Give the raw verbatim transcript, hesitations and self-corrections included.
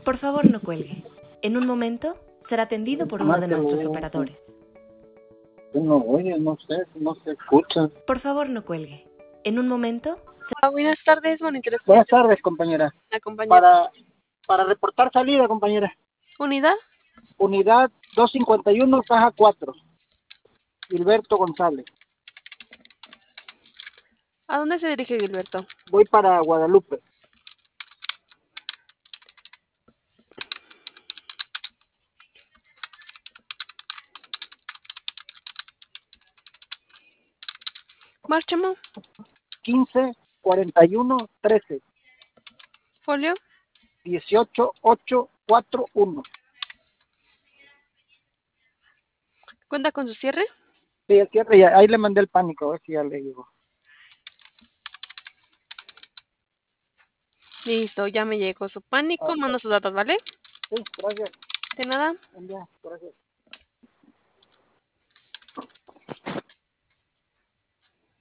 Por favor, no cuelgue. En un momento será atendido por uno de nuestros operadores. No oye, no sé, no se escucha. Por favor, no cuelgue. En un momento... Ah, buenas tardes, monitores. Buenas tardes, compañera. La compañera. Para, para reportar salida, compañera. ¿Unidad? Unidad doscientos cincuenta y uno, caja cuatro. Gilberto González. ¿A dónde se dirige Gilberto? Voy para Guadalupe. Márchamo. quince, cuarenta y uno, trece. Folio. dieciocho, ocho, cuatro, uno. ¿Cuenta con su cierre? Sí, el cierre ya. Ahí le mandé el pánico, a ver si ya le digo. Listo, ya me llegó su pánico. Ah, Mando sus datos, ¿vale? sí, gracias. De nada. Ya, gracias.